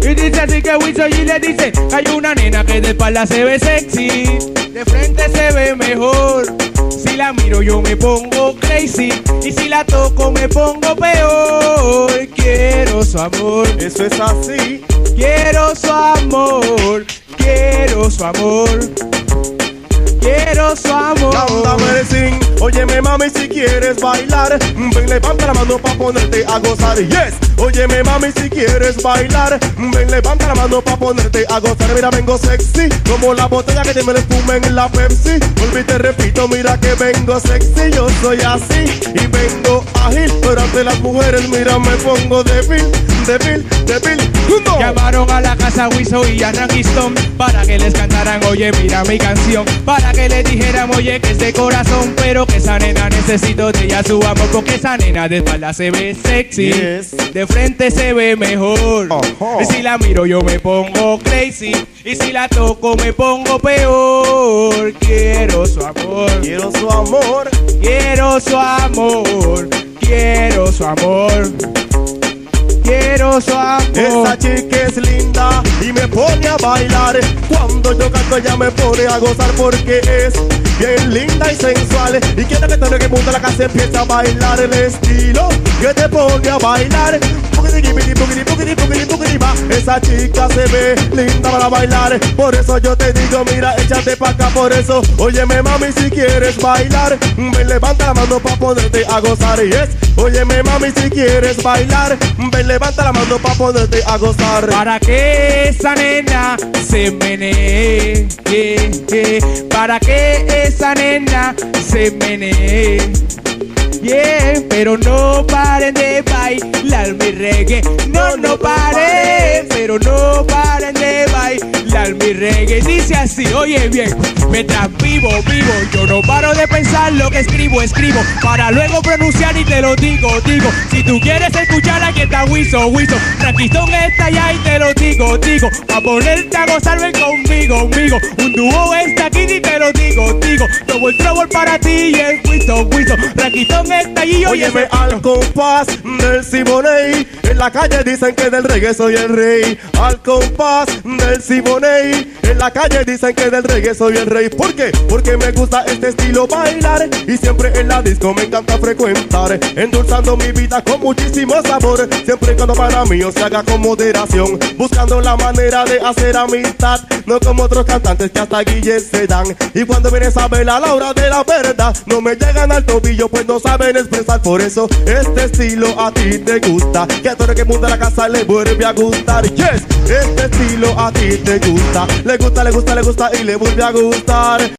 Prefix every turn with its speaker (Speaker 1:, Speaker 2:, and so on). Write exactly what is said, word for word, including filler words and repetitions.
Speaker 1: Y dice así que Wiso y le dice que hay una nena que de espalda se ve sexy, de frente se ve mejor. Si la miro yo me pongo crazy, y si la toco me pongo peor. Quiero su amor,
Speaker 2: eso es así.
Speaker 1: Quiero su amor, quiero su amor, quiero su amor.
Speaker 2: Cántame sin, óyeme mami si quieres bailar, ven levanta la mano pa' ponerte a gozar. Yes, óyeme mami si quieres bailar, ven levanta la mano pa' ponerte a gozar. Mira vengo sexy, como la botella que tiene el espuma en la Pepsi. Volví y te repito, mira que vengo sexy, yo soy así y vengo ágil, pero ante las mujeres mira me pongo débil, débil, débil. No.
Speaker 1: Llamaron a la casa Wiso y a Ranky Stone para que les cantaran, oye mira mi canción, para que le dijeran, oye que es de corazón, pero que esa nena necesito de ella su amor, porque esa nena de espalda se ve sexy,
Speaker 2: yes.
Speaker 1: De frente se ve mejor, uh-huh. Y si la miro yo me pongo crazy, y si la toco me pongo peor. Quiero su amor,
Speaker 2: quiero su amor,
Speaker 1: quiero su amor, quiero su amor, quiero su amor.
Speaker 2: Esa chica es linda y me pone a bailar. Cuando yo canto ella me pone a gozar porque es bien linda y sensual. Y quiero que todo el mundo en la casa empiece a bailar el estilo que te pone a bailar. Esa chica se ve linda para bailar, por eso yo te digo, mira, échate pa' acá, por eso, óyeme mami si quieres bailar, ven levanta la mano pa' ponerte a gozar. Yes, óyeme mami si quieres bailar, ven levanta la mano pa' ponerte a gozar.
Speaker 1: Para que esa nena se menee, eh, eh, para que esa nena se menee. Yeah, pero no paren de bailar mi reggae. No, no paren, pero no paren de bailar mi reggae. Dice así, oye bien, mientras vivo, vivo, yo no paro de pensar lo que escribo, escribo, para luego pronunciar y te lo digo, digo. Si tú quieres escuchar, aquí está Wiso, Wiso. Ranky Stone está allá y te lo digo, digo. Pa' ponerte a gozar, ven conmigo, conmigo. Un dúo está aquí y te lo digo, digo. Todo el trouble para ti y el Wiso, Wiso. Ranky Stone está allí,
Speaker 2: óyeme al compás del Siboney. En la calle dicen que del reggae soy el rey. Al compás del Siboney. En la calle dicen que del reggae soy el rey. ¿Por qué? Porque me gusta este estilo bailar, y siempre en la disco me encanta frecuentar, endulzando mi vida con muchísimo sabor. Siempre y cuando para mí se haga con moderación, buscando la manera de hacer amistad, no como otros cantantes que hasta guilles se dan. Y cuando vienes a ver a la hora de la verdad, no me llegan al tobillo, pues no saben expresar. Por eso este estilo a ti te gusta, que a todo el que mundo en la casa le vuelve a gustar. Yes, este estilo a ti te gusta, le gusta, le gusta, le gusta y le vuelve a gustar.